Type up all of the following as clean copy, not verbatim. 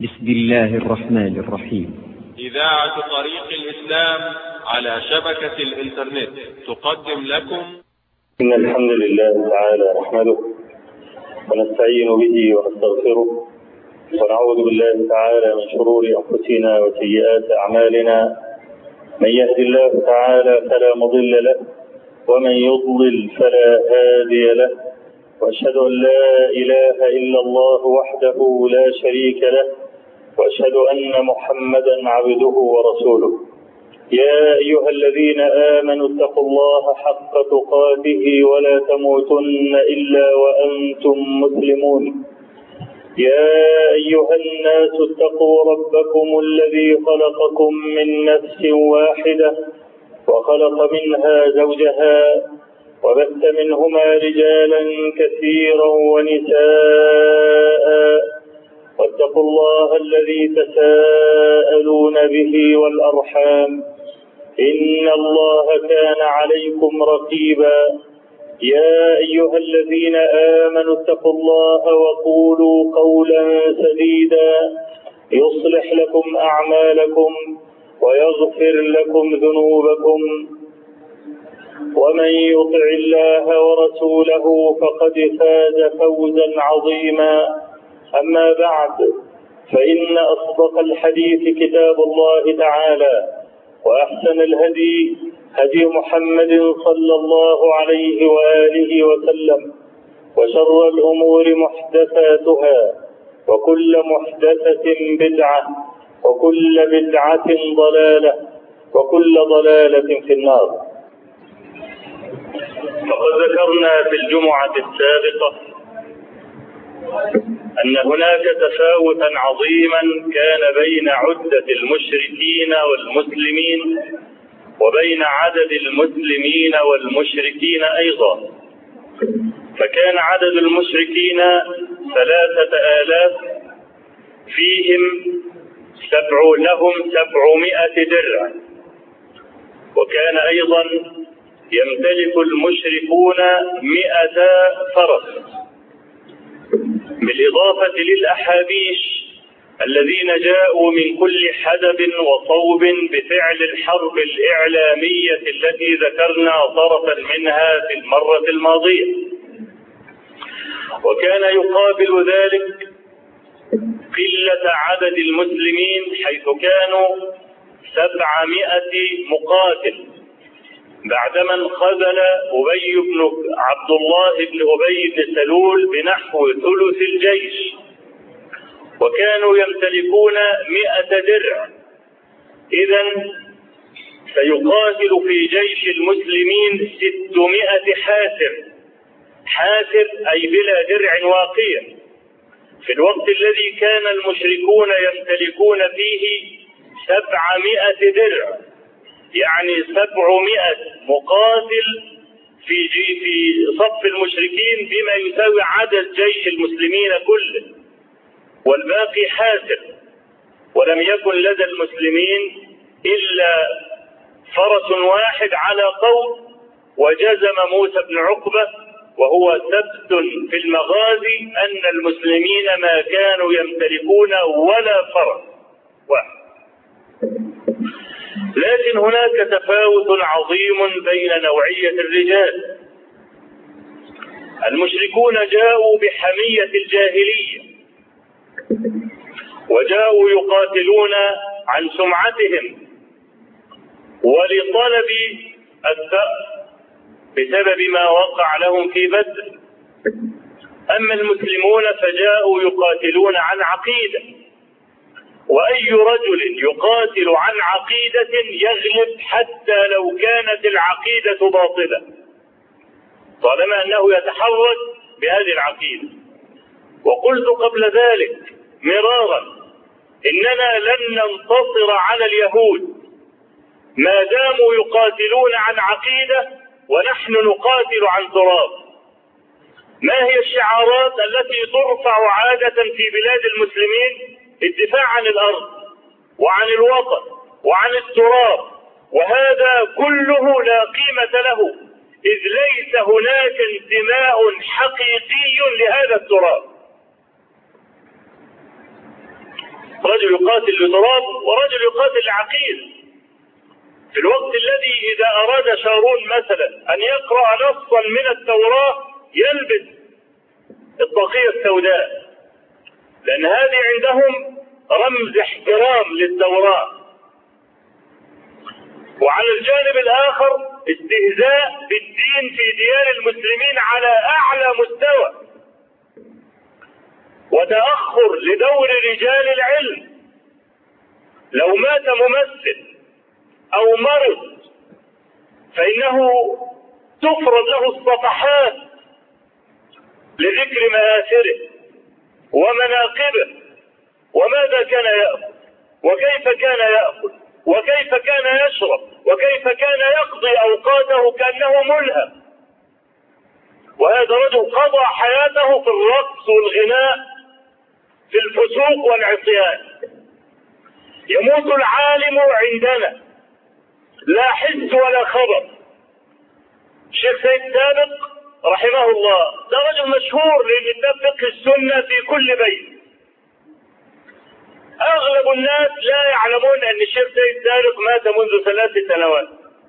بسم الله الرحمن الرحيم. إذاعة طريق الإسلام على شبكة الإنترنت تقدم لكم إن الحمد لله تعالى نحمده ونستعين به ونستغفره ونعوذ بالله تعالى من شرور أنفسنا وسيئات أعمالنا. من يهد الله تعالى فلا مضل له ومن يضلل فلا هادي له، وأشهد أن لا إله إلا الله وحده لا شريك له، وأشهد أن محمدا عبده ورسوله. يا أيها الذين آمنوا اتقوا الله حق تقاته ولا تموتن إلا وأنتم مسلمون. يا أيها الناس اتقوا ربكم الذي خلقكم من نفس واحدة وخلق منها زوجها وبث منهما رجالا كثيرا ونساء، واتقوا الله الذي تساءلون به والأرحام إن الله كان عليكم رقيبا. يا أيها الذين آمنوا اتقوا الله وقولوا قولا سديدا يصلح لكم أعمالكم ويغفر لكم ذنوبكم، ومن يطع الله ورسوله فقد فاز فوزا عظيما. أما بعد، فإن أصدق الحديث كتاب الله تعالى، وأحسن الهدي هدي محمد صلى الله عليه وآله وسلم، وشر الأمور محدثاتها، وكل محدثة بدعة، وكل بدعة ضلالة، وكل ضلالة في النار. فقد ذكرنا في الجمعة السابقة أن هناك تفاوتا عظيما كان بين عدة المشركين والمسلمين وبين عدد المسلمين والمشركين أيضا. فكان عدد المشركين 3000 فيهم لهم 700 درع، وكان أيضا يمتلك المشركون 100 فرس، بالإضافة للأحابيش الذين جاءوا من كل حدب وصوب بفعل الحرب الإعلامية التي ذكرنا طرفا منها في المرة الماضية. وكان يقابل ذلك قلة عدد المسلمين، حيث كانوا 700 مقاتل بعدما انخذل عبد الله بن أبي بن سلول بنحو ثلث الجيش، وكانوا يمتلكون 100 درع. إذن سيقاتل في جيش المسلمين 600 حاسر أي بلا درع واقية، في الوقت الذي كان المشركون يمتلكون فيه 700 درع، يعني 700 مقاتل في صف المشركين بما يساوي عدد جيش المسلمين كله، والباقي حاسر. ولم يكن لدى المسلمين إلا فرس واحد على قول، وجزم موسى بن عقبة وهو ثبت في المغازي أن المسلمين ما كانوا يمتلكون ولا فرس واحد. لكن هناك تفاوت عظيم بين نوعية الرجال. المشركون جاءوا بحمية الجاهلية، وجاءوا يقاتلون عن سمعتهم ولطلب الثأر بسبب ما وقع لهم في بدر. أما المسلمون فجاءوا يقاتلون عن عقيدة، وأي رجل يقاتل عن عقيدة يغلب حتى لو كانت العقيدة باطلة، طالما أنه يتحرك بهذه العقيدة. وقلت قبل ذلك مرارا إننا لن ننتصر على اليهود ما داموا يقاتلون عن عقيدة ونحن نقاتل عن تراب. ما هي الشعارات التي ترفع عادة في بلاد المسلمين؟ الدفاع عن الأرض وعن الوطن وعن التراب، وهذا كله لا قيمة له، إذ ليس هناك انتماء حقيقي لهذا التراب. رجل يقاتل لتراب ورجل يقاتل لعقيد. في الوقت الذي إذا أراد شارون مثلا أن يقرأ نصا من التوراة يلبس الطاقية السوداء، لأن هذه عندهم رمز احترام للتوراة. وعلى الجانب الآخر استهزاء بالدين في ديار المسلمين على أعلى مستوى، وتأخر لدور رجال العلم. لو مات ممثل أو مرض فإنه تفرض له الصفحات لذكر مآثره ومناقبه، وماذا كان يأكل وكيف كان يأكل وكيف كان يشرب وكيف كان يقضي أوقاته كأنه ملهم. وهذا رجل قضى حياته في الرقص والغناء، في الفسوق والعصيان. يموت العالم عندنا لا حس ولا خبر. الشيخ سيد سابق رحمه الله ده رجل مشهور لكتاب فقه السنة في كل بيت. أغلب الناس لا يعلمون أن الشيخ سيد سابق مات منذ 3 سنوات.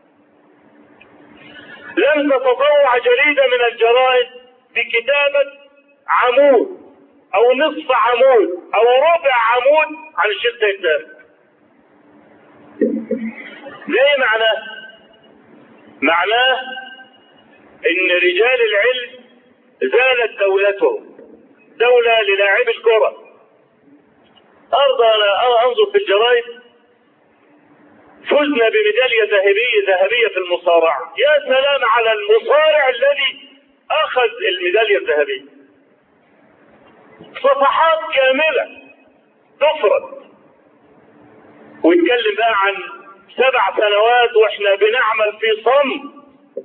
لم تتطوع جريدة من الجرائد بكتابة عمود أو نصف عمود أو ربع عمود عن الشيخ سيد سابق. ليه معناه؟ معناه إن رجال العلم زالت دولتهم، دولة للاعب الكرة. أرضى أنا أنظر في الجرائد فزنا بميدالية ذهبية في المصارعة. يا سلام على المصارع الذي أخذ الميدالية الذهبية. صفحات كاملة تفرد ويتكلم بقى عن 7 سنوات واحنا بنعمل في صمت،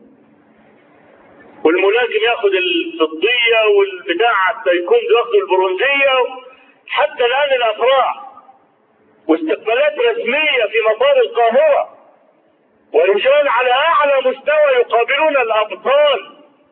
والملاكم ياخد الفضية والبتاع التايكوندو ياخد البرونزية، حتى الآن الأفراح واستقبالات رسمية في مطار القاهرة، ورجال على أعلى مستوى يقابلون الأبطال.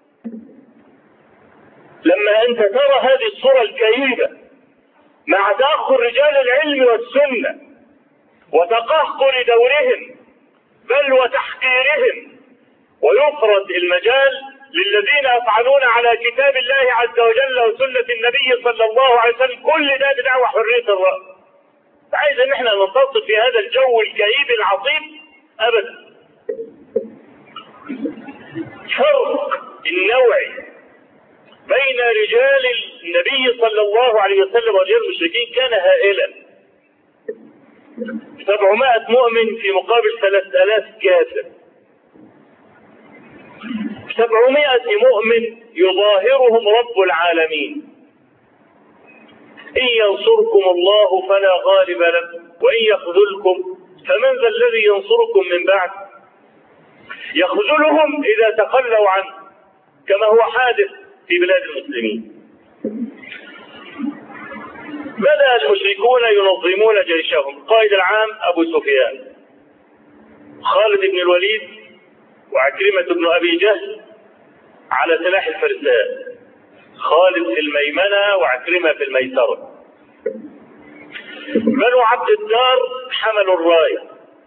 لما أنت ترى هذه الصورة الكئيبة مع تأخر رجال العلم والسنة وتقهقر دورهم بل وتحقيرهم، ويفرض المجال للذين يفعلون على كتاب الله عز وجل وسنة النبي صلى الله عليه وسلم، كل ده بدعوى حرية الرأي. عايز ان احنا ننتصر في هذا الجو الكئيب العظيم؟ ابدا. فرق النوعي بين رجال النبي صلى الله عليه وسلم ورجال المشركين كان هائلا. 700 مؤمن في مقابل 3000 كافر. 700 مؤمن يظاهرهم رب العالمين. إن ينصركم الله فلا غالب لكم وإن يخذلكم فمن ذا الذي ينصركم من بعد. يخذلهم إذا تخلوا عنه كما هو حادث في بلاد المسلمين. بدأ المشركون ينظمون جيشهم. قائد العام أبو سفيان، خالد بن الوليد وعكرمة بن أبي جهل على سلاح الفرسان، خالد في الميمنة وعكرمة في الميسرة. بنو عبد الدار حملوا الراية.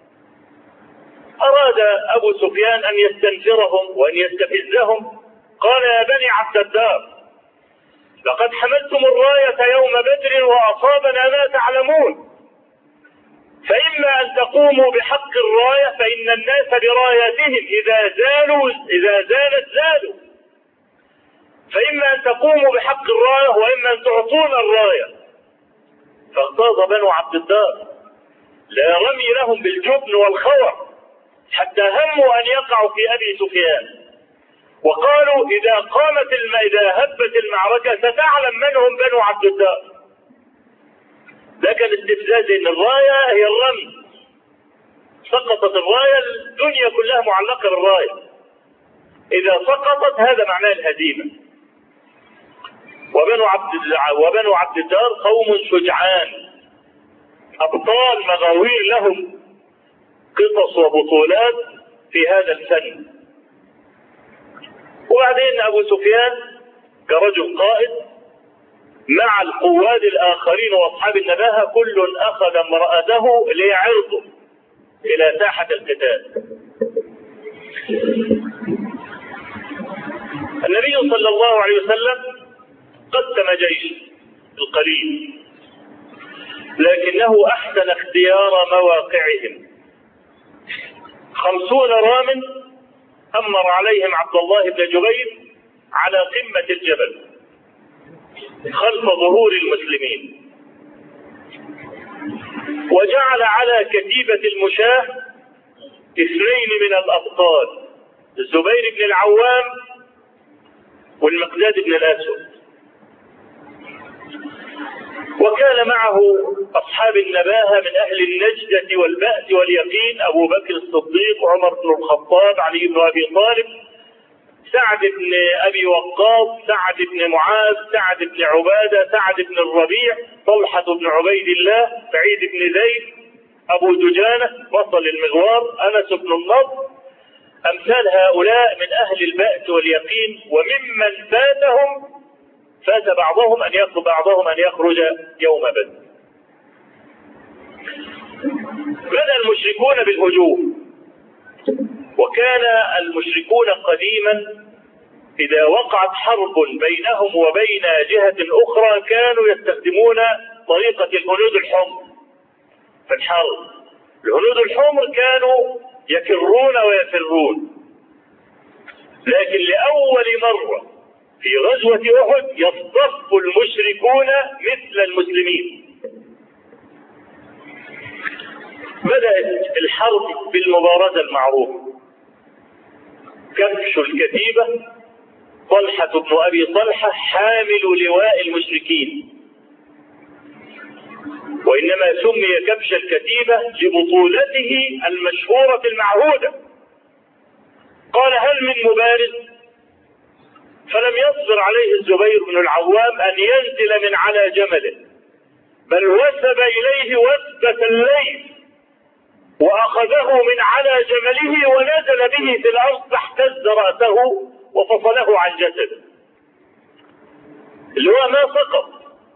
أراد أبو سفيان أن يستنفرهم وأن يستفزهم. قال يا بني عبد الدار لقد حملتم الراية يوم بدر وأصابنا ما تعلمون، فإما أن تقوموا بحق الراية فإن الناس براياتهم إذا زالت زالوا، فإما أن تقوموا بحق الراية وإما أن تعطون الراية. فاغتاظ بنو عبد الدار، لا رمي لهم بالجبن والخور، حتى هموا أن يقعوا في أبي سفيان، وقالوا إذا هبت المعركة ستعلم من هم بنو عبد الدار. ده كان استفزاز، ان الراية هي الرمي. سقطت الراية الدنيا كلها معلقة بالراية، إذا سقطت هذا معناه الهزيمة. وبنو عبد الدار قوم شجعان أبطال مغاوير لهم قصص وبطولات في هذا الفن. وبعدين أبو سفيان كرجل قائد مع القواد الآخرين وأصحاب النباهة كل أخذ امرأته ليعرضه إلى ساحة القتال. النبي صلى الله عليه وسلم قدم جيش القليل، لكنه أحسن اختيار مواقعهم. 50 رام أمر عليهم عبد الله بن جبير على قمة الجبل خلف ظهور المسلمين، وجعل على كتيبة المشاة 2 من الأبطال، الزبير بن العوام والمقداد بن الأسود، وكان معه أصحاب النباهة من أهل النجدة والبأس واليقين: أبو بكر الصديق، عمر بن الخطاب، علي بن أبي طالب، سعد بن أبي وقاص، سعد بن معاذ، سعد بن عبادة، سعد بن الربيع، طلحة بن عبيد الله، سعيد بن زيد، أبو دجانة، بطل المغوار، أنس بن النضر، أمثال هؤلاء من أهل البأس واليقين، وممن فات بعضهم أن يخرج يوم بدر. بدأ المشركون بالهجوم، وكان المشركون قديما إذا وقعت حرب بينهم وبين جهة أخرى كانوا يستخدمون طريقة الهنود الحمر في الحرب. الهنود الحمر كانوا يكرون ويفرون، لكن لأول مرة في غزوة أحد يصطف المشركون مثل المسلمين. بدأت الحرب بالمبارزة المعروفة: كبش الكتيبة، طلحة بن أبي طلحة حامل لواء المشركين، وإنما سمي كبش الكتيبة لبطولته المشهورة المعهودة. قال: هل من مبارز؟ فلم يصبر عليه الزبير بن العوام أن ينزل من على جمله، بل وثب إليه وثبة الليل وأخذه من على جمله ونزل به في الأرض فاحتز رأسه وفصله عن جسده، اللي هو ما سقط،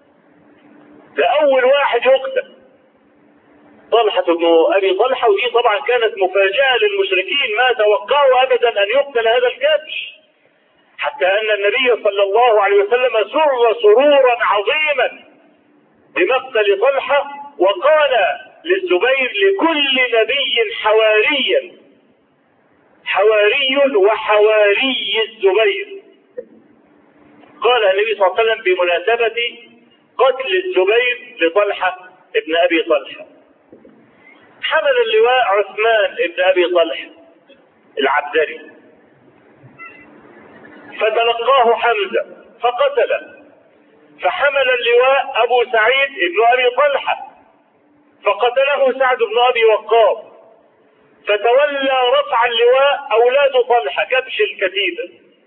لأول واحد يقتل طلحة بن أبي طلحة. ودي طبعا كانت مفاجأة للمشركين، ما توقعوا أبدا أن يقتل هذا الكبش، حتى أن النبي صلى الله عليه وسلم سر سرورا عظيما بمقتل طلحة، وقال للزبير: لكل نبي حواري وحواري الزبير. قال النبي صلى الله عليه وسلم بمناسبة قتل الزبير لطلحة ابن أبي طلحة: حمل اللواء عثمان ابن أبي طلحة العبدري، فتلقاه حمزة فقتله، فحمل اللواء أبو سعيد ابن أبي طلحة فقتله سعد بن أبي وقاص، فتولى رفع اللواء أولاد طلحة كبش الكتيبة،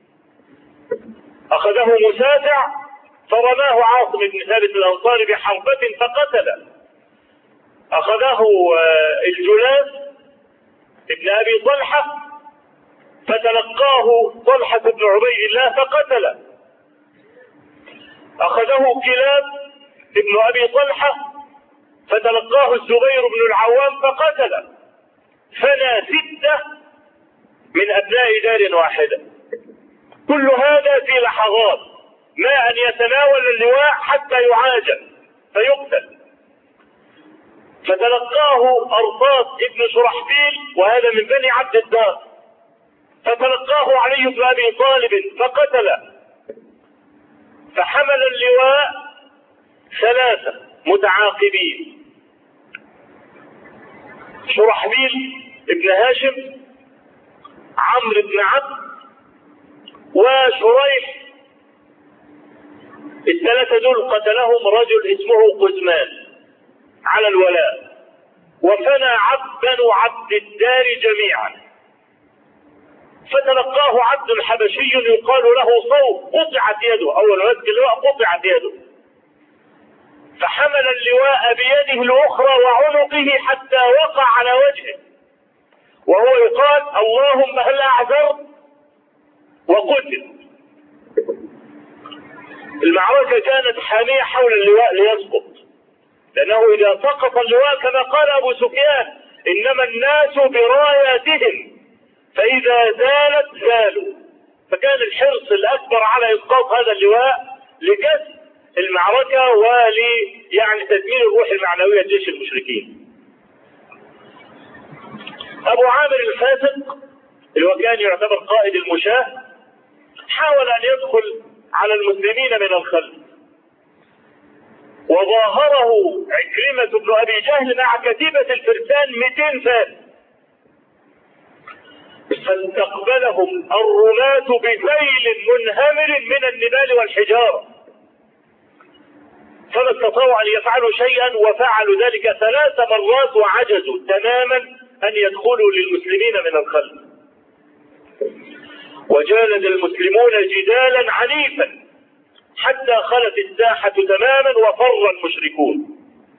أخذه مسافع فرماه عاصم بن ثابت الأنصاري بحربة فقتله، أخذه الجلاس ابن أبي طلحة فتلقاه طلحة بن عبيد الله فقتله، أخذه كلاب ابن أبي طلحة فتلقاه الزبير بن العوام فقتله، فنى 6 من أبناء دار واحدة. كل هذا في لحظات، ما أن يتناول اللواء حتى يعاجل فيقتل. فتلقاه أرطاس ابن شرحبيل، وهذا من بني عبد الدار، فتلقاه علي بن أبي طالب فقتله، فحمل اللواء 3 متعاقبين: شرحبيل ابن هاشم، عمرو بن عبد، وشريح. ال3 دول قتلهم رجل اسمه قزمان على الولاء، وفنى بنو عبد الدار جميعا. فتلقاه عبد حبشي يقال له صوت، قطعت يده، أول ما مسك اللواء قطعت يده، فحمل اللواء بيده الأخرى وعنقه حتى وقع على وجهه وهو يقال: اللهم هل أعذرت، وقتل. المعركة كانت حامية حول اللواء ليسقط، لأنه إذا سقط اللواء كما قال أبو سفيان إنما الناس براياتهم فإذا زالت زالوا، فكان الحرص الأكبر على إسقاط هذا اللواء لكسب المعركة يعني تدمير الروح المعنوية لجيش المشركين. أبو عامر الفاسق اللي هو كان يعتبر قائد المشاة حاول أن يدخل على المسلمين من الخلف، وظاهره عكرمة بن أبي جهل مع كتيبة الفرسان 200 فارس، فاستقبلهم الرماة بذيل منهمر من النبال والحجارة، فما استطاعوا أن يفعلوا شيئا، وفعلوا ذلك 3 مرات وعجزوا تماما أن يدخلوا للمسلمين من الخلف. وجالد المسلمون جدالا عنيفا حتى خلت الساحة تماما وفر المشركون.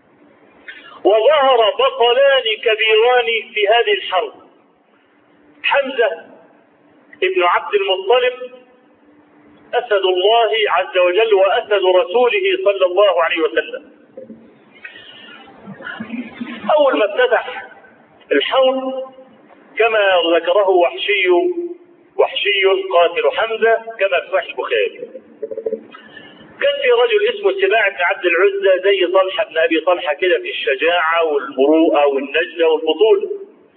وظهر بطلان كبيران في هذه الحرب، حمزة ابن عبد المطلب أسد الله عز وجل وأسد رسوله صلى الله عليه وسلم. أول ما افتتح الحرب كما ذكره وحشي قاتل حمزة كما في صحيح البخاري، كان في رجل اسمه السباع بن عبد العزى زي طلحة بن أبي طلحة كده في الشجاعة والمروءة والنجدة والبطولة.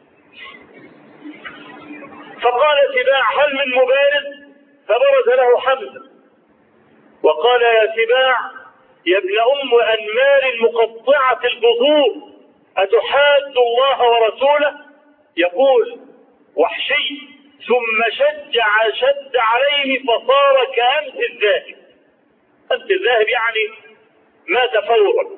فقال سباع هل من مبارز؟ فبرز له حمزة وقال يا سباع يا ابن أم أنمار مقطعة البذور أتحاد الله ورسوله؟ يقول وحشي ثم شد عليه فصار كأمس الذاهب. أمس الذاهب يعني مات فورا.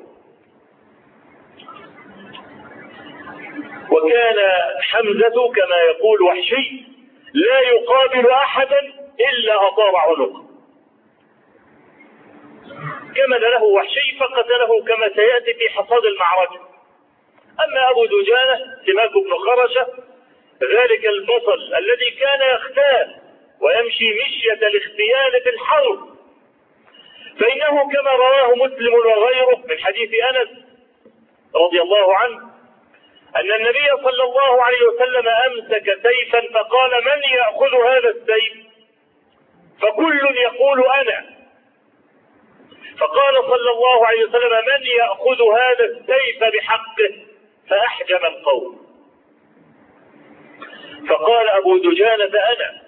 وكان حمزة كما يقول وحشي لا يقابل أحدا إلا أطار عنقه، كمن له وحشي فقتله كما سيأتي في حصاد المعركة. أما أبو دجانة سماك بن خرشة ذلك البطل الذي كان يختال ويمشي مشية الاختيال في الحرب، فإنه كما رواه مسلم وغيره من حديث أنس رضي الله عنه أن النبي صلى الله عليه وسلم أمسك سيفا فقال من يأخذ هذا السيف؟ فكل يقول أنا، فقال صلى الله عليه وسلم من يأخذ هذا السيف بحقه؟ فأحجم القوم، فقال أبو دجانة أنا،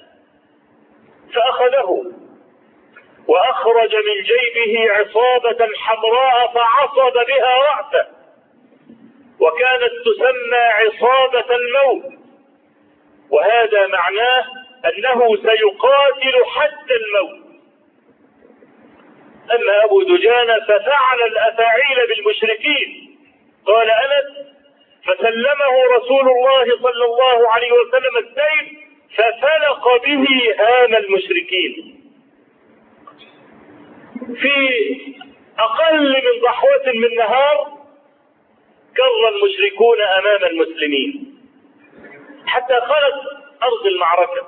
فأخذه وأخرج من جيبه عصابة حمراء فعصب بها رأسه، وكانت تسمى عصابة الموت، وهذا معناه أنه سيقاتل حتى الموت. أما أبو دجانة ففعل الأفاعيل بالمشركين، قال أنس فسلمه رسول الله صلى الله عليه وسلم السيف ففلق به هام المشركين. في أقل من ضحوة من نهار كر المشركون أمام المسلمين حتى خلت أرض المعركة،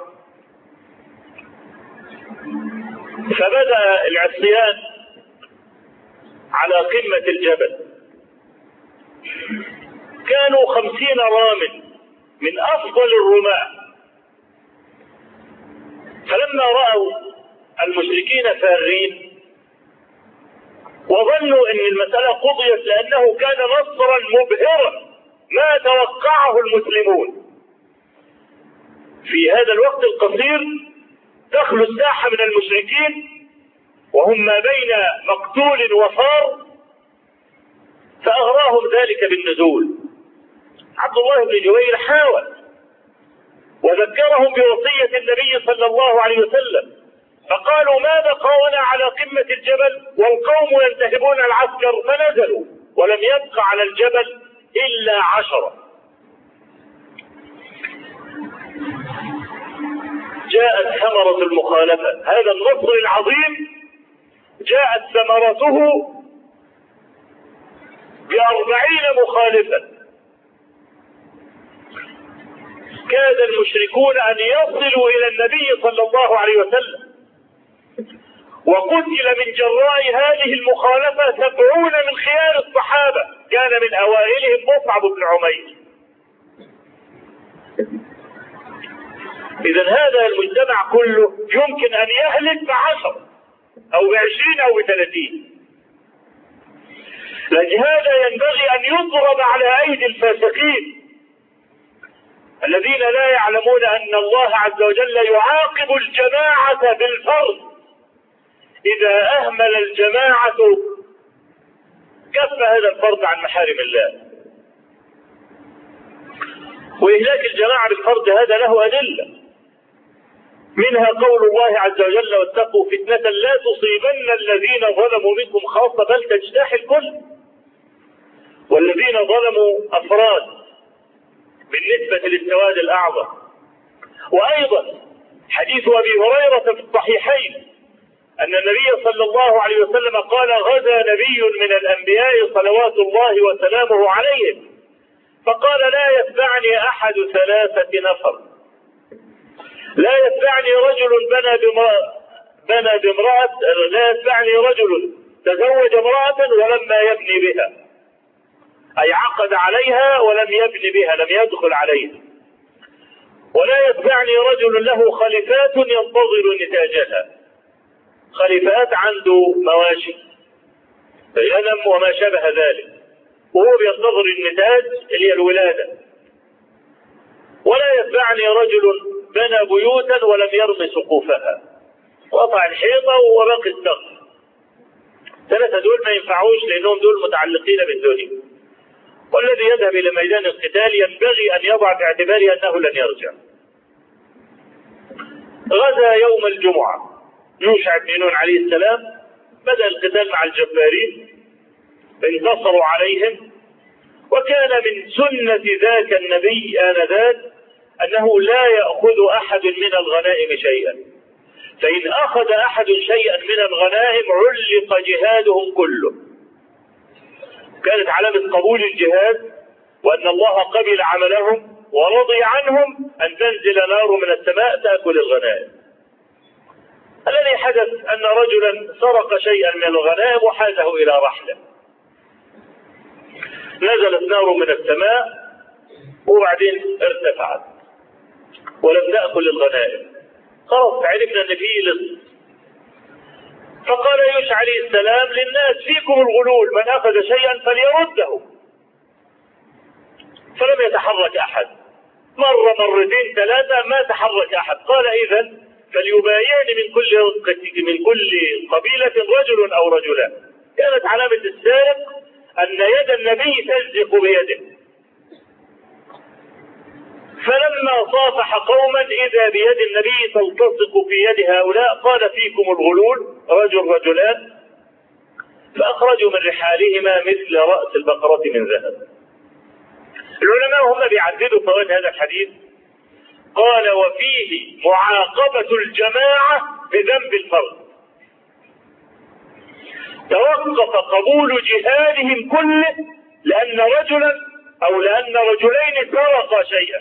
فبدأ العصيان على قمة الجبل، كانوا 50 رامٍ من أفضل الرماة، فلما رأوا المشركين فارين وظنوا أن المسألة قضيت لأنه كان نصرا مبهرا ما توقعه المسلمون، في هذا الوقت القصير دخلوا الساحة من المشركين وهم ما بين مقتول وفار، فأغراهم ذلك بالنزول. عبد الله بن جوير حاول وذكرهم بوصية النبي صلى الله عليه وسلم، فقالوا ما بقونا على قمة الجبل والقوم ينتهبون العسكر، فنزلوا ولم يبق على الجبل إلا 10. جاءت ثمرة المخالفة، هذا النصر العظيم جاءت ثمرته ب40 مخالفا. كاد المشركون أن يصلوا إلى النبي صلى الله عليه وسلم، وقتل من جراء هذه المخالفة 70 من خيار الصحابة، كان من أوائلهم مصعب بن عمير. إذا هذا المجتمع كله يمكن أن يهلك ب10 أو ب20 أو ب30. لهذا ينبغي أن يضرب على أيدي الفاسقين الذين لا يعلمون أن الله عز وجل يعاقب الجماعة بالفرد إذا أهمل الجماعة كف هذا الفرد عن محارم الله. وإهلاك الجماعة بالفرد هذا له أدلة، منها قول الله عز وجل: واتقوا فتنة لا تصيبن الذين ظلموا منكم خاصة بل تجتاح الكل. والذين ظلموا أفراد بالنسبة للسواد الأعظم. وأيضا حديث أبي هريرة في الصحيحين أن النبي صلى الله عليه وسلم قال: غزا نبي من الأنبياء صلوات الله وسلامه عليهم فقال: لا يتبعني أحد 3 نفر. لا يتبعني رجل بنى بامرأة، لا يتبعني رجل تزوج امرأة ولما يبني بها، أي عقد عليها ولم يبني بها، لم يدخل عليها. ولا يتبعني رجل له خليفات ينتظر نتاجها، خليفات عنده مواشي غنم وما شابه ذلك وهو بينتظر النتاج اللي هي الولادة. ولا يتبعني رجل بنى بيوتا ولم يرمي سقوفها، وقطع الحيطة وباقي السقف. 3 دول ما ينفعوش لأنهم دول متعلقين بالدنيا. والذي يذهب إلى ميدان القتال ينبغي أن يضع في اعتباره أنه لن يرجع. غزا يوم الجمعة يوشع بن نون عليه السلام، بدأ القتال مع الجبارين، انتصروا عليهم. وكان من سنة ذاك النبي آنذاك أنه لا يأخذ أحد من الغنائم شيئا، فإن أخذ أحد شيئا من الغنائم علق جهادهم كله. كانت علامة قبول الجهاد وأن الله قبل عملهم ورضي عنهم أن تنزل نار من السماء تأكل الغنائم. الذي حدث أن رجلا سرق شيئا من الغنائم وحازه إلى رحله، نزلت نار من السماء وبعدين ارتفعت ولم تأكل الغنائم. خلاص عرفنا أن فيه لص. فقال يوشع عليه السلام للناس: فيكم الغلول، من أخذ شيئا فليرده. فلم يتحرك أحد، مرة مرتين 3 ما تحرك أحد. قال: إذن فليبايعني من كل قبيلة رجل أو رجلان. كانت علامة السارق أن يد النبي تلزق بيده. فلما صافح قوما إذا بيد النبي تلتصق في يد هؤلاء. قال: فيكم الغلول، رجل رجلان. فأخرجوا من رحالهما مثل رأس البقرة من ذهب. العلماء هم بيعددوا فوائد هذا الحديث. قال: وفيه معاقبة الجماعة بذنب الفرد. توقف قبول جهادهم كله لأن رجلا أو لأن رجلين سرقا شيئا.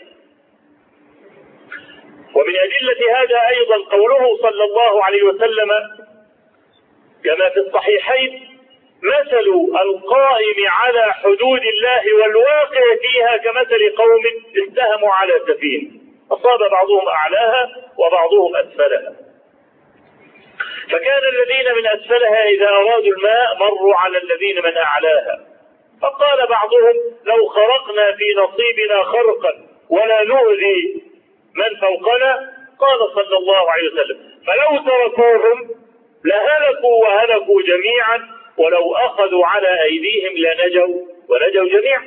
ومن أدلة هذا أيضا قوله صلى الله عليه وسلم كما في الصحيحين: مثل القائم على حدود الله والواقع فيها كمثل قوم استهموا على سفينة أصاب بعضهم أعلاها وبعضهم أسفلها، فكان الذين من أسفلها إذا أرادوا الماء مروا على الذين من أعلاها، فقال بعضهم: لو خرقنا في نصيبنا خرقا ولا نؤذي من فوقنا. قال صلى الله عليه وسلم: فلو تركوهم لهلكوا وهلكوا جميعا، ولو أخذوا على أيديهم لنجوا ونجوا جميعا.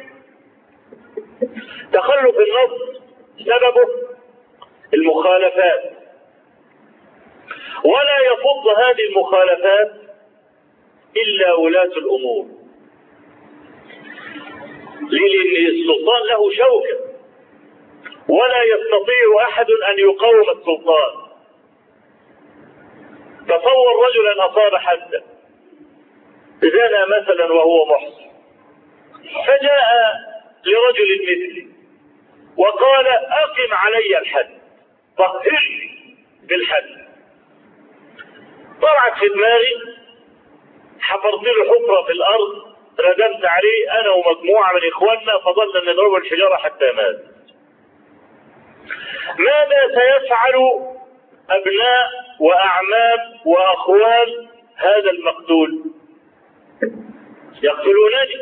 تخلف النص سببه المخالفات، ولا يفض هذه المخالفات إلا ولاة الأمور، لأن السلطان له شوكة ولا يستطيع أحد أن يقاوم السلطان. تصور رجلا أصاب حدا زنى مثلا وهو محصن، فجاء لرجل مثلي وقال: أقم علي الحد، طهرني بالحد. طلعت في دماغي، حفرت له حفرة في الأرض، ردمت عليه أنا ومجموعة من إخواننا، فضلنا نضرب الحجارة حتى مات. ماذا سيفعل أبناء وأعمام وأخوال هذا المقتول؟ يقتلونني،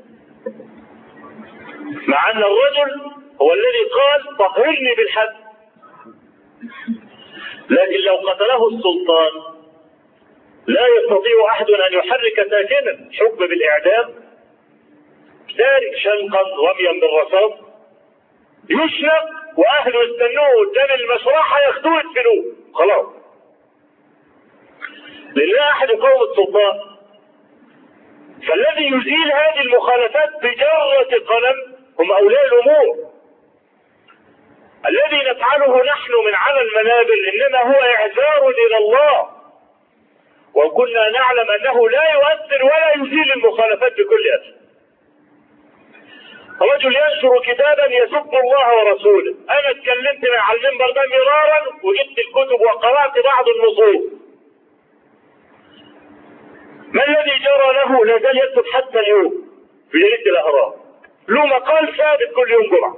مع أن الرجل هو الذي قال طهرني بالحد. لكن لو قتله السلطان لا يستطيع أحد أن يحرك ساكنا، حكم بالإعدام، تارك شنقا رميا بالرصاص، يشنق وأهله يستنوه قدام المشرحة ياخدوه يدفنوه، خلاص. لله أحد يقوم السلطان. فالذي يزيل هذه المخالفات بجرة قلم هم أولياء الأمور. الذي نفعله نحن من على المنابر إنما هو إعذار إلى الله، وكنا نعلم أنه لا يؤثر ولا يزيل المخالفات بكل أسف. رجل ينشر كتابا يسب الله ورسوله، أنا اتكلمت على المنبر ده مرارا وجبت الكتب وقرأت بعض النصوص. ما الذي جرى له؟ لا زال يكتب حتى اليوم في جريدة الأهرام، له مقال ثابت كل يوم جمعة،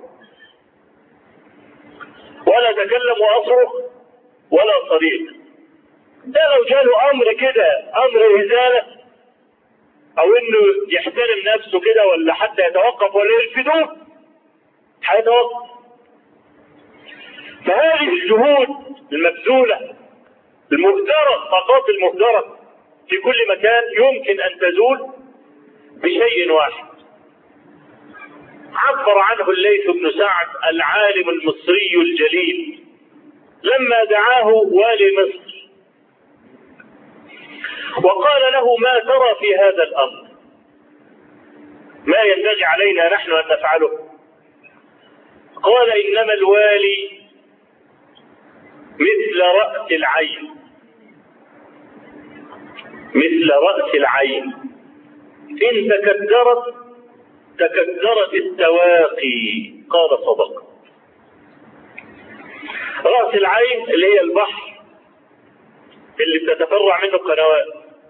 ولا أتكلم وأصرخ ولا صريخ. ده لو جاله أمر كده، أمر إزالة أو إنه يحترم نفسه كده، ولا حتى يتوقف ولا يرفضوه، هيتوقف. فهذه الجهود المبذولة المهدرة، الطاقات المهدرة في كل مكان يمكن أن تزول بشيء واحد عبر عنه الليث بن سعد العالم المصري الجليل لما دعاه والي مصر وقال له: ما ترى في هذا الأمر؟ ما ينبغي علينا نحن أن نفعله؟ قال: إنما الوالي مثل رأس العين، مثل رأس العين، إن تكدرت السواقي. قال: صدق. رأس العين اللي هي البحر اللي بتتفرع منه القنوات.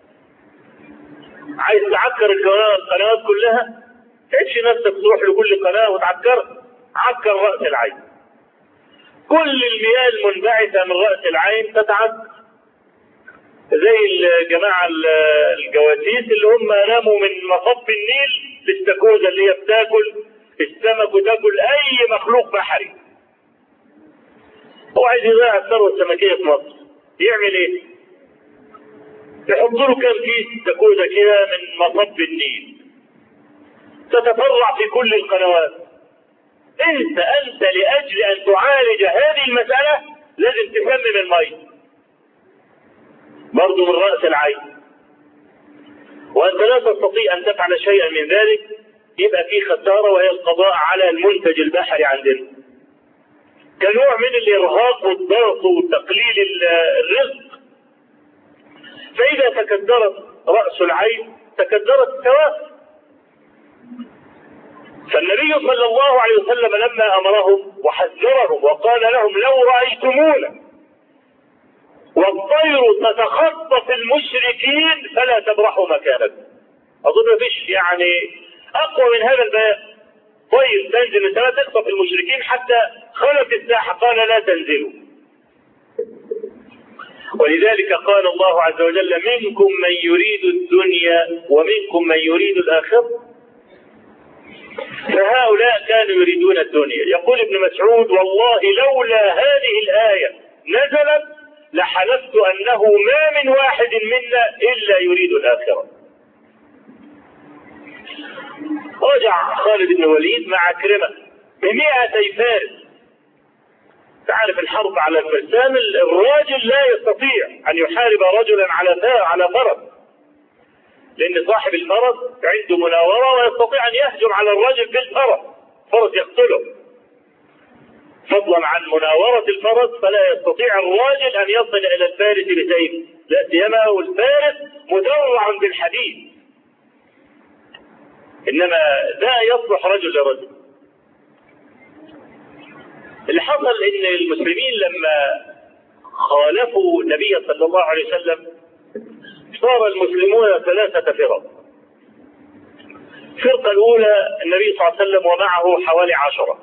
عايز تعكر القنوات كلها، تعيش نفسك تروح لكل قناة وتعكرها. عكر رأس العين، كل المياه المنبعثة من رأس العين تتعكر، زي الجماعة الجواسيس اللي هم ناموا من مصب النيل للسكوزة اللي هي بتاكل السمك وتاكل أي مخلوق بحري. هو عايز يضيع الثروة السمكية في مصر، يعمل إيه؟ يحط له كام كيس سكوزة كده من مصب النيل تتفرع في كل القنوات. أنت لأجل أن تعالج هذه المسألة لازم تكمم المية برضو من رأس العين، وأنت لا تستطيع أن تفعل شيئا من ذلك، يبقى في خسارة، وهي القضاء على المنتج البحري عندنا كنوع من الإرهاق والضغط وتقليل الرزق. فإذا تكدرت رأس العين تكدرت السواقي. فالنبي صلى الله عليه وسلم لما أمرهم وحذرهم وقال لهم: لو رأيتمونا والطير تتخطف المشركين فلا تبرحوا مكانكم. أظن مفيش يعني أقوى من هذا البيان. طير تنزل السماء تخطف المشركين حتى خلت الساحة، قال: لا تنزلوا. ولذلك قال الله عز وجل: منكم من يريد الدنيا ومنكم من يريد الآخرة. فهؤلاء كانوا يريدون الدنيا. يقول ابن مسعود: والله لولا هذه الآية نزلت لحلفت أنه ما من واحد منا إلا يريد الآخرة. رجع خالد بن الوليد مع عكرمة ب200 فارس. تعرف الحرب على الفرسان، الراجل لا يستطيع أن يحارب رجلا على فرس، لأن صاحب الفرس عنده مناورة ويستطيع أن يهجم على الرجل بالفرس، فرس يقتله. فضلا عن مناورة الفرس فلا يستطيع الراجل أن يصل إلى الفارس بسيف، لا سيما والفارس مدرع بالحديد، إنما لا يصلح رجل لرجل. اللي حصل إن المسلمين لما خالفوا النبي صلى الله عليه وسلم صار المسلمون 3 فرق. الفرقة الأولى النبي صلى الله عليه وسلم ومعه حوالي 10.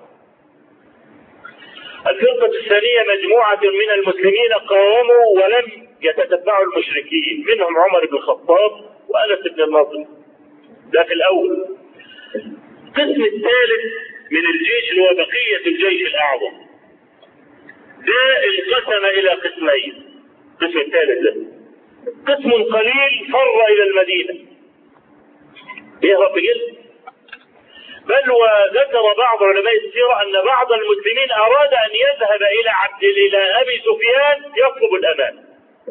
الفرقة الثانية مجموعة من المسلمين قاوموا ولم يتتبعوا المشركين، منهم عمر بن الخطاب وأنس بن النضر. ده في الأول. القسم الثالث من الجيش اللي هو بقية الجيش الأعظم، ده انقسم إلى قسمين. القسم الثالث ده قسم قليل فر إلى المدينة يهرب بجد، بل وذكر بعض علماء السيرة أن بعض المسلمين أراد أن يذهب إلى أبي سفيان يطلب الأمان.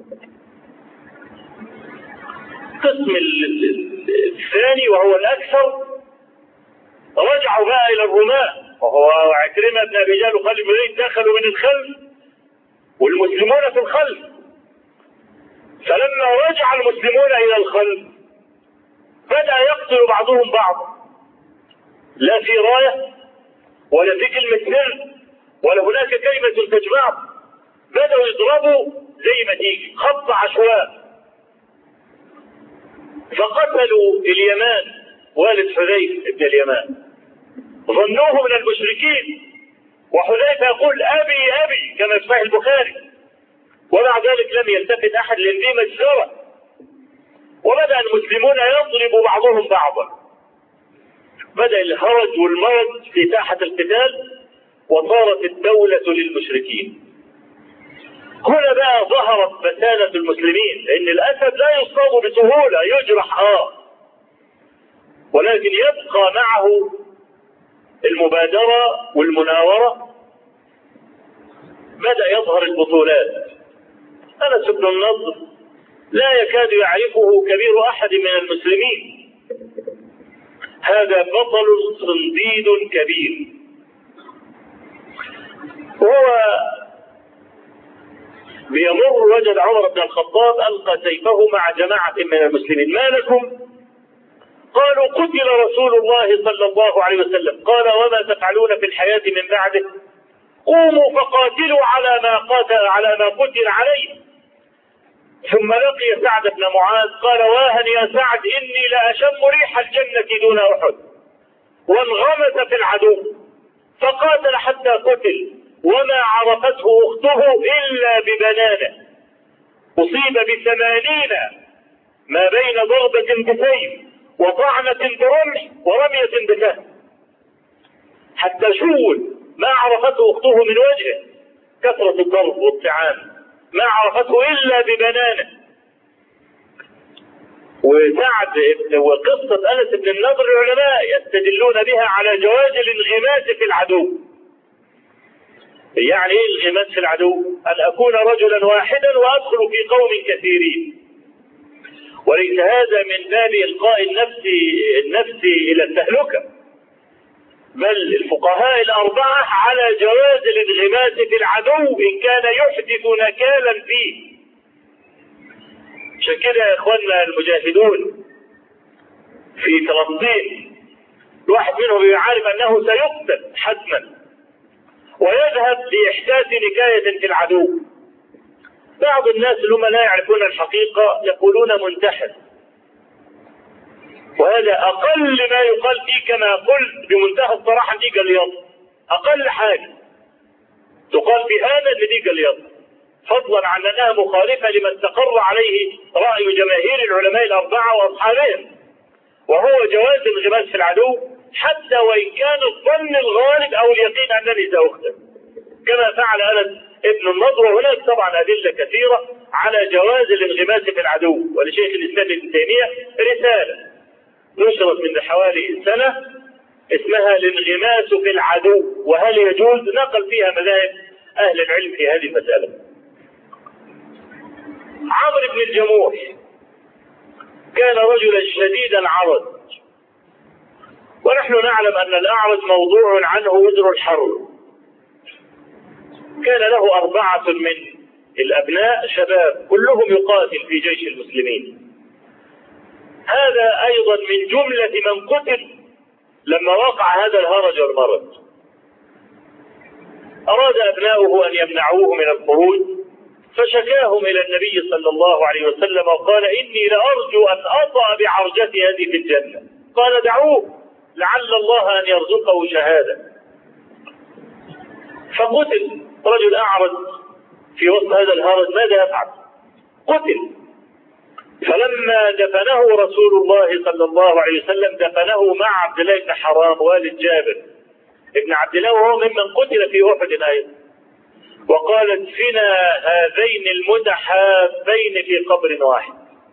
القسم الثاني وهو الأكثر رجعوا بقى إلى الرماة، وهو عكرمة بن أبي جهل وخالد بن الوليد دخلوا من الخلف والمسلمون في الخلف. فلما رجع المسلمون إلى الخلف بدأ يقتل بعضهم بعض، لا في راية ولا في كلمة سر ولا هناك كلمة تجمع، بدأوا يضربوا زي ما تيجي خط عشواء. فقتلوا اليمان والد حذيفة بن اليمان، ظنوه من المشركين، وحذيفة يقول أبي أبي كما في صحيح البخاري، ومع ذلك لم يلتفت أحد لأن دي مجزرة. وبدأ المسلمون يضرب بعضهم بعضا، بدأ الهرج والمرض في ساحة القتال، وصارت الدولة للمشركين. هنا بقى ظهرت بسالة المسلمين، لأن الأسد لا يصطاد بسهولة، يجرح ولكن يبقى معه المبادرة والمناورة. بدأ يظهر البطولات. أنس بن النضر لا يكاد يعرفه كبير أحد من المسلمين، هذا بطل صنديد كبير. وهو بيمر وجد عمر بن الخطاب ألقى سيفه مع جماعة من المسلمين. ما لكم؟ قالوا قتل رسول الله صلى الله عليه وسلم. قال وما تفعلون في الحياة من بعده؟ قوموا فقاتلوا على ما قتل عليه. ثم لقي سعد بن معاذ قال واها يا سعد إني لأشم ريح الجنة دون أحد، وانغمس في العدو فقاتل حتى قتل، وما عرفته أخته إلا ببنانه، أصيب ب80 ما بين ضربة بسيف وطعنة برمح ورمية بسهم، حتى شول ما عرفته أخته من وجهه، كثرة الضرب والطعام ما عرفته إلا ببنانه. وقصة أنس بن النضر العلماء يستدلون بها على جواز الانغماس في العدو. يعني ايه الانغماس في العدو؟ أن أكون رجلا واحدا وأدخل في قوم كثيرين، وليس هذا من باب إلقاء النفس إلى التهلكة، بل الفقهاء الأربعة على جواز الانغماس في العدو إن كان يحدث نكالا فيه. عشان كده يا إخواننا المجاهدون في فلسطين الواحد منهم يعرف أنه سيقتل حتما ويذهب لإحداث نكاية في العدو. بعض الناس اللي هم لا يعرفون الحقيقة يقولون منتحر، وهذا أقل ما يقال فيه، كما قلت بمنتهى الصراحة دي قلياط، أقل حاجة تقال في هذا ان دي قلياط، فضلا عن أنها مخالفة لما استقر عليه رأي جماهير العلماء الأربعة وأصحابهم، وهو جواز الانغماس في العدو حتى وإن كان الظن الغالب أو اليقين أنني سأقتل، كما فعل أنس ابن النضر. وهناك طبعا أدلة كثيرة على جواز الانغماس في العدو. ولشيخ الإسلام ابن تيمية رسالة نشرت من حوالي سنة اسمها الانغماس في العدو وهل يجوز، نقل فيها مذاهب أهل العلم في هذه المسألة. عمرو بن الجموح كان رجلا شديد العرج، ونحن نعلم أن الأعرج موضوع عنه وزر الحرب. كان له 4 من الأبناء شباب كلهم يقاتل في جيش المسلمين. هذا أيضا من جملة من قتل لما وقع هذا الهرج والمرض. أراد أبناؤه أن يمنعوه من الخروج، فشكاهم إلى النبي صلى الله عليه وسلم وقال إني لأرجو أن أطأ بعرجتي هذه في الجنة. قال دعوه لعل الله أن يرزقه شهادة. فقتل رجل أعرج في وسط هذا الهرج، ماذا يفعل؟ قتل. فلما دفنه رسول الله صلى الله عليه وسلم دفنه مع عبد الله بن حرام والد جابر ابن عبد الله، وهو ممن قتل في أحد أيضا. وقال ادفنا هذين المتحابين في قبر واحد.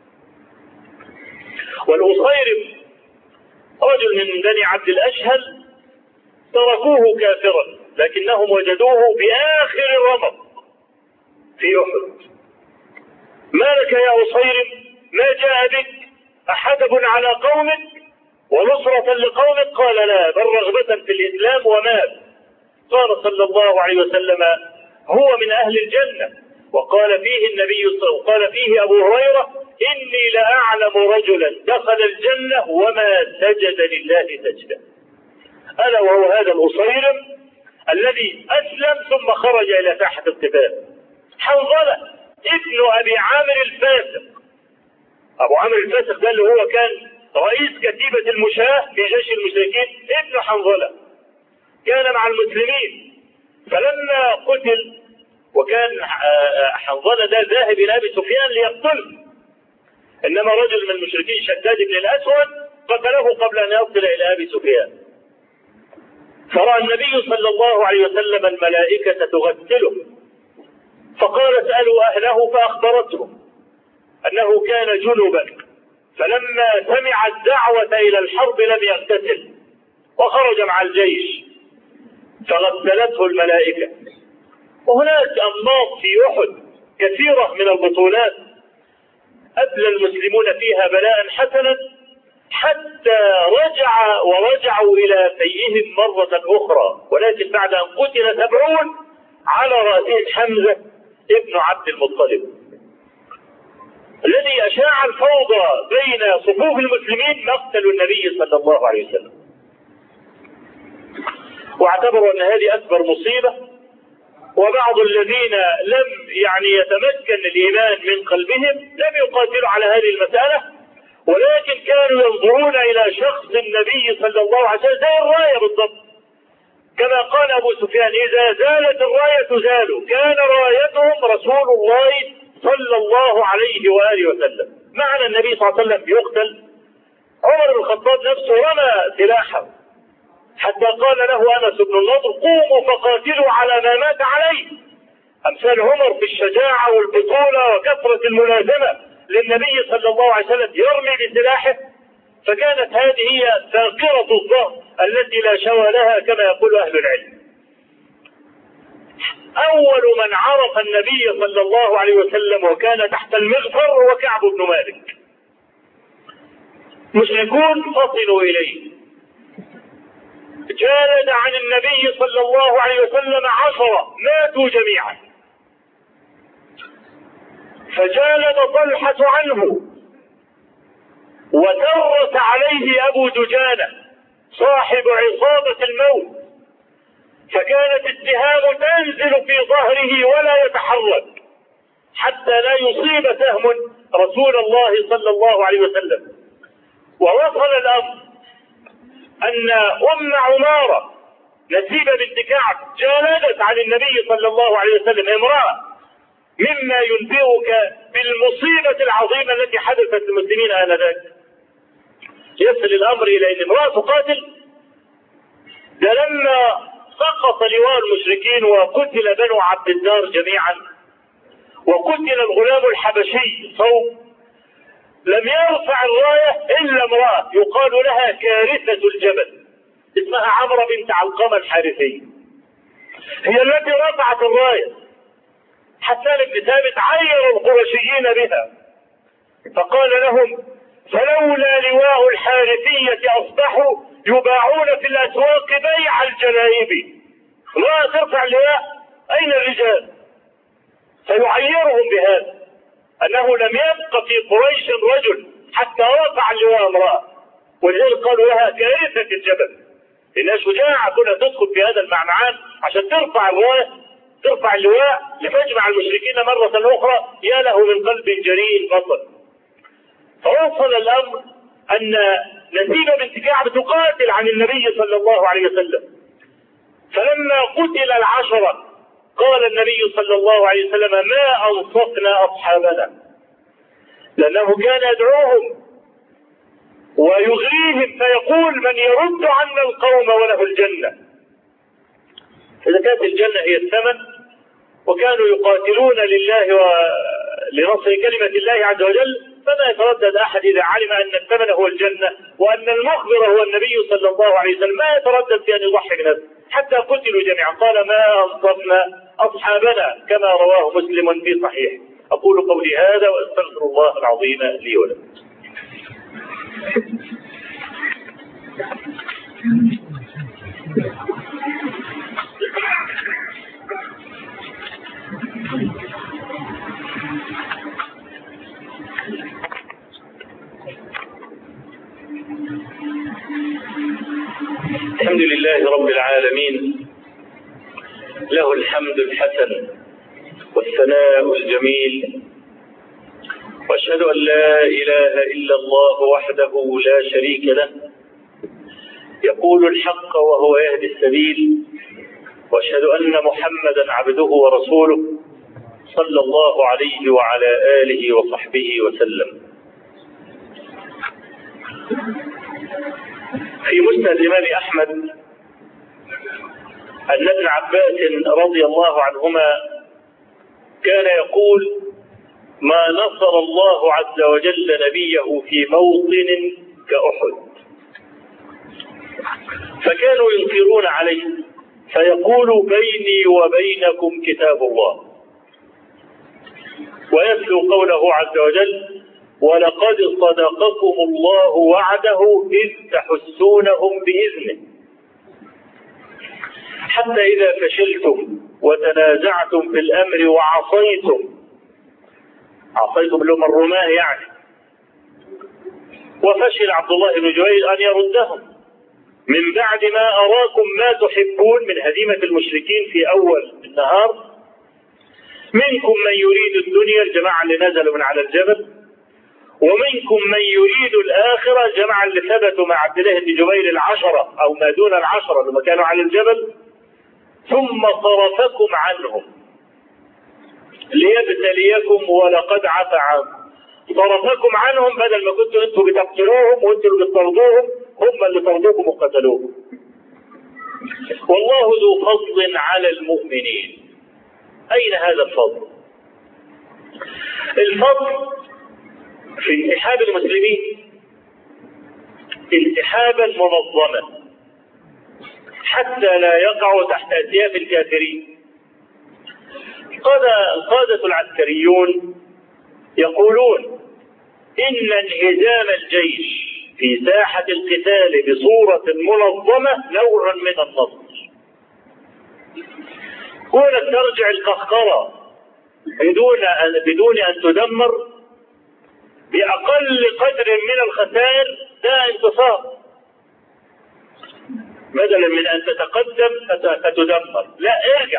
والأصيرم رجل من بني عبد الأشهل تركوه كافرا لكنهم وجدوه بآخر الرمق في أحد. ما لك يا أصيرم؟ ما جاء بك؟ أحدب على قومك ونصرة لقومك؟ قال لا، بل رغبة في الإسلام ومات. قال صلى الله عليه وسلم هو من أهل الجنة. وقال فيه أبو هريرة إني لأعلم رجلا دخل الجنة وما سجد لله سجدا، ألا وهو هذا الأصيرم الذي أسلم ثم خرج إلى ساحة القتال. حنظلة ابن أبي عامر الفاسق. أبو عامر الفاسق ده اللي هو كان رئيس كتيبة المشاة في جيش المشركين، ابن حنظلة كان مع المسلمين. فلما قتل وكان حنظلة ده ذاهب إلى أبي سفيان ليقتله، إنما رجل من المشركين شداد بن الأسود قتله قبل أن يصل إلى أبي سفيان. فرأى النبي صلى الله عليه وسلم الملائكة تغسله، فقال اسألوا أهله، فأخبرته أنه كان جنبا، فلما سمع الدعوة إلى الحرب لم يغتسل وخرج مع الجيش فغسلته الملائكة. وهناك أنماط في أحد كثيرة من البطولات أبلى المسلمون فيها بلاء حسنا حتى رجعوا إلى فيهم مرة أخرى، ولكن بعد أن قتل 70 على رأسهم حمزة ابن عبد المطلب الذي أشاع الفوضى بين صفوف المسلمين مقتل النبي صلى الله عليه وسلم. واعتبروا أن هذه أكبر مصيبة. وبعض الذين لم يتمكن الإيمان من قلبهم لم يقاتلوا على هذه المسألة، ولكن كانوا ينظرون إلى شخص النبي صلى الله عليه وسلم زي الراية بالضبط، كما قال أبو سفيان إذا زالت الراية زالوا. كان رايتهم رسول الله صلى الله عليه وآله وسلم. معنى النبي صلى الله عليه وسلم يقتل، عمر بن الخطاب نفسه رمى سلاحه حتى قال له أنس بن النضر قوموا فقاتلوا على ما مات عليه. أمثال عمر في الشجاعة والبطولة وكثرة الملازمة للنبي صلى الله عليه وسلم يرمي بسلاحه، فكانت هذه هي ثاقرة الظهر التي لا شوى لها كما يقول أهل العلم. أول من عرف النبي صلى الله عليه وسلم وكان تحت المغفر هو كعب بن مالك. مشركون فصلوا إليه، جالد عن النبي صلى الله عليه وسلم 10 ماتوا جميعا، فجالد طلحة عنه وترس عليه أبو دجانة صاحب عصابة الموت، فكانت السهام تنزل في ظهره ولا يتحرك حتى لا يصيب سهم رسول الله صلى الله عليه وسلم. ووصل الأمر أن أم عمارة نسيبة بنت كعب جالدت عن النبي صلى الله عليه وسلم امرأة، مما ينبئك بالمصيبة العظيمة التي حدثت للمسلمين آنذاك. يصل الأمر إلى أن امرأة تقاتل. ده لما سقط لواء المشركين وقتل بنو عبد الدار جميعا وقتل الغلام الحبشي صوب، لم يرفع الراية إلا امرأة يقال لها كارثة الجبل اسمها عمرو بنت علقمة الحارثية، هي التي رفعت الراية. حسان بن ثابت عير القرشيين بها فقال لهم فلولا لواء الحارثية أصبحوا يباعون في الأسواق بيع الجلائب. لا ترفع اللواء، أين الرجال؟ فيعيرهم بهذا أنه لم يبق في قريش رجل حتى رفع اللواء امرأة، ولذلك قالوا لها كارثة الجبل، إنها شجاعة كنا تدخل في هذا المعنعان عشان ترفع الراية ترفع اللواء لتجمع المشركين مرة أخرى، يا له من قلب جريء بطل. فوصل الأمر أن نسيبة بنت كعب تقاتل عن النبي صلى الله عليه وسلم. فلما قتل 10 قال النبي صلى الله عليه وسلم: ما أنصفنا أصحابنا، لأنه كان يدعوهم ويغريهم فيقول: من يرد عنا القوم وله الجنة. إذا كانت الجنة هي الثمن، وكانوا يقاتلون لله ولنصر كلمة الله عز وجل، فما يتردد أحد إذا علم أن الثمن هو الجنة وأن المخبر هو النبي صلى الله عليه وسلم، ما يتردد في أن يضحي بنفسه حتى قتلوا جميعا. قال: ما أنصفنا أصحابنا، كما رواه مسلم في صحيح. أقول قولي هذا وأستغفر الله العظيم لي ولكم. الحمد لله رب العالمين، له الحمد الحسن والثناء الجميل، وأشهد أن لا إله إلا الله وحده لا شريك له، يقول الحق وهو يهدي السبيل، وأشهد أن محمدا عبده ورسوله صلى الله عليه وعلى آله وصحبه وسلم. في مسند الإمام أحمد أن ابن عباس رضي الله عنهما كان يقول: ما نصر الله عز وجل نبيه في موطن كأحد. فكانوا ينكرون عليه فيقول: بيني وبينكم كتاب الله، ويتلو قوله عز وجل: ولقد صدقكم الله وعده إذ تحسونهم بإذنه حتى إذا فشلتم وتنازعتم في الأمر وعصيتم لهم الرماه يعني، وفشل عبد الله بن جبير أن يردهم من بعد ما أراكم ما تحبون من هزيمة المشركين في أول النهار، منكم من يريد الدنيا، الجماعة اللي نزلوا من على الجبل، ومنكم من يريد الآخرة، الجماعة اللي ثبتوا مع عبد الله بن جبير 10 أو ما دون 10 لما كانوا على الجبل، ثم صرفكم عنهم ليبتليكم ولقد عفا عنهم. صرفكم عنهم، بدل ما كنتوا انتوا بتقتلوهم وانتوا اللي بتطردوهم، هم اللي طردوكم وقتلوهم. والله ذو فضل على المؤمنين. أين هذا الفضل؟ الفضل في انسحاب المسلمين انسحابا منظما حتى لا يقعوا تحت أسياف الكافرين. القادة العسكريون يقولون إن انهزام الجيش في ساحة القتال بصورة منظمة نوع من النصر. كونك ترجع القهقرة بدون أن تدمر بأقل قدر من الخسائر، ده انتصار، بدلا من أن تتقدم فتدمر. لا، ارجع،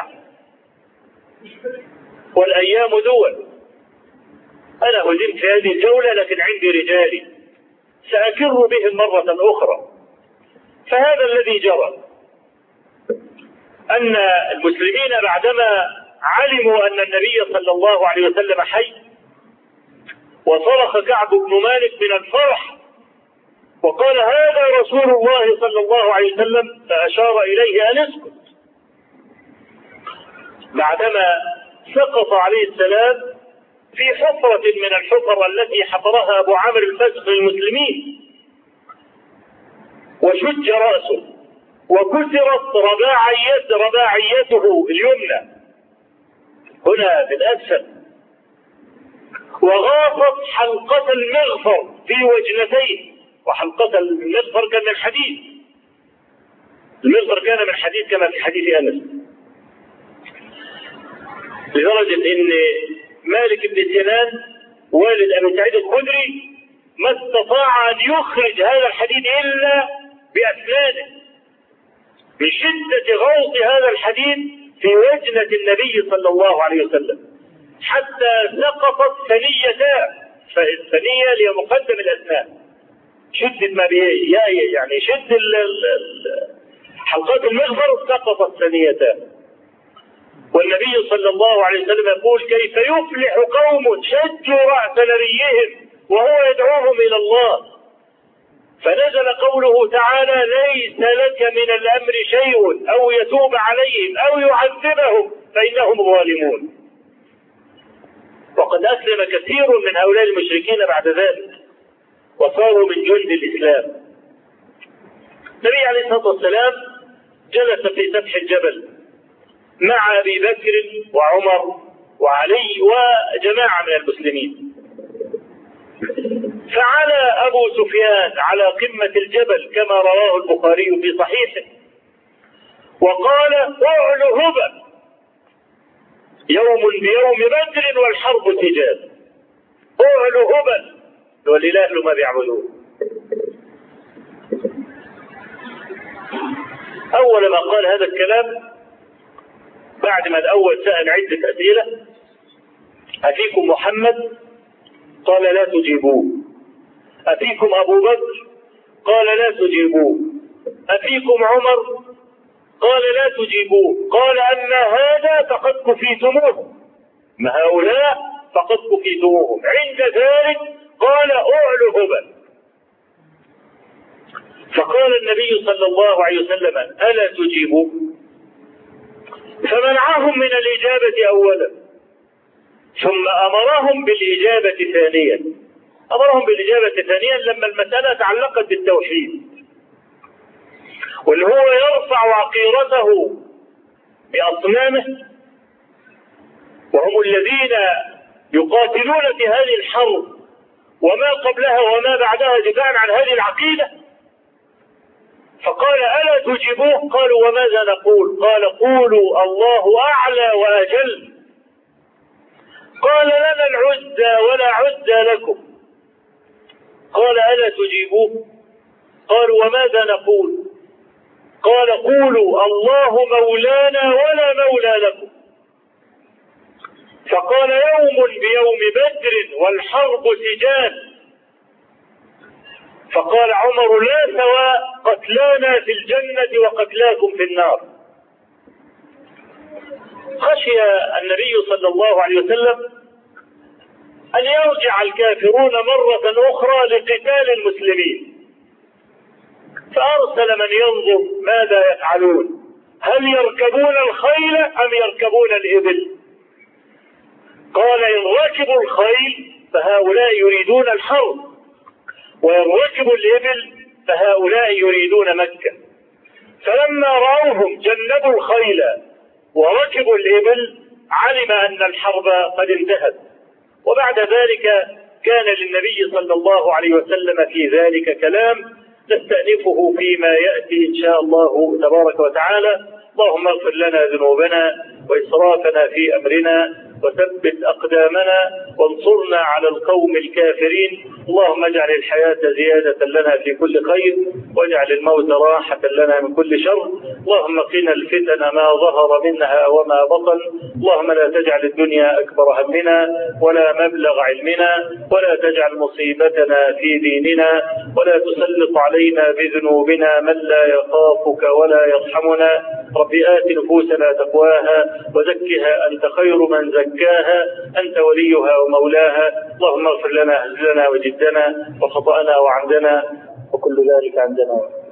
والأيام دول. أنا هزمت في هذه الجولة لكن عندي رجالي سأكر بهم مرة أخرى. فهذا الذي جرى، أن المسلمين بعدما علموا أن النبي صلى الله عليه وسلم حي، وصرخ كعب بن مالك من الفرح وقال: هذا رسول الله صلى الله عليه وسلم، فأشار إليه أن اسكت. بعدما سقط عليه السلام في حفرة من الحفر التي حفرها أبو عامر الفاسق للمسلمين، وشج رأسه وكسرت رباعيته اليمنى هنا بالأسفل، وغاصت حلقة المغفر في وجنتيه، وحلقة المغفر كان من حديد، المغفر كان من حديد كما في حديث أنس، لدرجة ان مالك بن سنان والد ابي سعيد الخدري ما استطاع ان يخرج هذا الحديد الا باسنانه، من شدة غوص هذا الحديد في وجنة النبي صلى الله عليه وسلم حتى سقطت ثنيتاه. فالثنية هي مقدم الأسنان، شدت ما يعني شد حلقات المغفر سقطت ثنيتاه. والنبي صلى الله عليه وسلم يقول: كيف يفلح قوم شجوا رأس نبيهم وهو يدعوهم إلى الله. فنزل قوله تعالى: ليس لك من الأمر شيء أو يتوب عليهم أو يعذبهم فإنهم ظالمون. وقد أسلم كثير من هؤلاء المشركين بعد ذلك وصاروا من جند الإسلام. النبي عليه الصلاة والسلام جلس في سفح الجبل مع أبي بكر وعمر وعلي وجماعة من المسلمين، فعلى أبو سفيان على قمة الجبل كما رواه البخاري في صحيحه وقال: اعلو هبل، يوم بيوم بدر والحرب سجال. اعلو هبل ولله ما بيعبدون. أول ما قال هذا الكلام بعد ما الأول سأل عدة أسئلة: أفيكم محمد؟ قال: لا تجيبوه. أفيكم أبو بكر؟ قال: لا تجيبوه. أفيكم عمر؟ قال: لا تجيبوه. قال: أما هذا فقد كفيتموه، ما هؤلاء فقد كفيتموهم. عند ذلك قال: أعلو هبل. فقال النبي صلى الله عليه وسلم: ألا تجيبوه؟ فمنعهم من الإجابة أولا، ثم أمرهم بالإجابة ثانيا. أمرهم بالإجابة ثانيا لما المسألة تعلقت بالتوحيد، واللي هو يرفع عقيرته بأصنامه، وهم الذين يقاتلون في هذه الحرب وما قبلها وما بعدها دفاعا عن هذه العقيدة. فقال: ألا تجيبوه؟ قالوا: وماذا نقول؟ قال: قولوا الله أعلى وأجل. قال: لنا العزى ولا عزى لكم. قال: ألا تجيبوه؟ قالوا: وماذا نقول؟ قال: قولوا الله مولانا ولا مولى لكم. فقال: يوم بيوم بدر والحرب سجال. فقال عمر: لا سواء، قتلانا في الجنة وقتلاكم في النار. خشي النبي صلى الله عليه وسلم أن يرجع الكافرون مرة أخرى لقتال المسلمين، فأرسل من ينظر ماذا يفعلون، هل يركبون الخيل أم يركبون الإبل؟ قال: إن ركبوا الخيل فهؤلاء يريدون الحرب، وإن ركبوا الإبل فهؤلاء يريدون مكة. فلما رأوهم جنبوا الخيل وركبوا الإبل علم أن الحرب قد انتهت. وبعد ذلك كان للنبي صلى الله عليه وسلم في ذلك كلام نستأنفه فيما يأتي إن شاء الله تبارك وتعالى. اللهم اغفر لنا ذنوبنا وإسرافنا في أمرنا وثبت أقدامنا وانصرنا على القوم الكافرين. اللهم اجعل الحياة زيادة لنا في كل خير واجعل الموت راحة لنا من كل شر. اللهم قنا الفتن ما ظهر منها وما بطن. اللهم لا تجعل الدنيا أكبر همنا ولا مبلغ علمنا ولا تجعل مصيبتنا في ديننا ولا تسلط علينا بذنوبنا من لا يخافك ولا يرحمنا. رب آت نفوسنا تقواها وزكها أنت خير من زكاها أنت وليها ومولاها. اللهم اغفر لنا هزلنا وجدنا وخطأنا وعمدنا وكل ذلك عندنا.